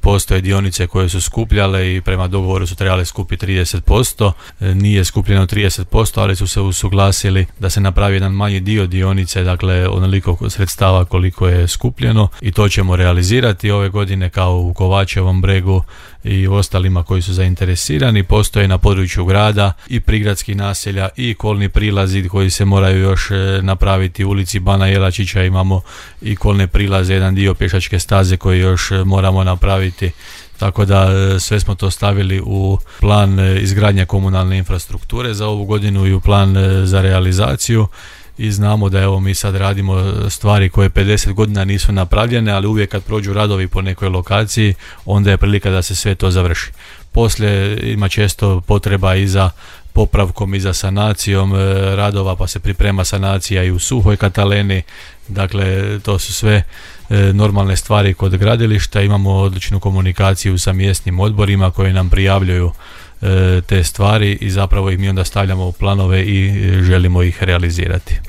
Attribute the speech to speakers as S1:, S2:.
S1: postoje dionice koje su skupljale i prema dogovoru su trebali skupiti 30%, nije skupljeno 30%, ali su se usuglasili da se napravi jedan manji dio dionice, dakle onoliko sredstava koliko je skupljeno, i to ćemo realizirati ove godine kao u Kovačevom bregu i ostalima koji su zainteresirani. Postoje na području grada i prigradskih naselja i kolni prilazi koji se moraju još napraviti. U ulici Bana Jelačića imamo i kolne prilaze, jedan dio pješačke staze koji još moramo napraviti. Tako da sve smo to stavili u plan izgradnje komunalne infrastrukture za ovu godinu i u plan za realizaciju. I znamo da evo mi sad radimo stvari koje 50 godina nisu napravljene, ali uvijek kad prođu radovi po nekoj lokaciji, onda je prilika da se sve to završi. Poslije ima često potreba i za popravkom i za sanacijom radova, pa se priprema sanacija i u Suhoj Kataleni. Dakle, to su sve normalne stvari kod gradilišta. Imamo odličnu komunikaciju sa mjesnim odborima koji nam prijavljuju te stvari i zapravo ih mi onda stavljamo u planove i želimo ih realizirati.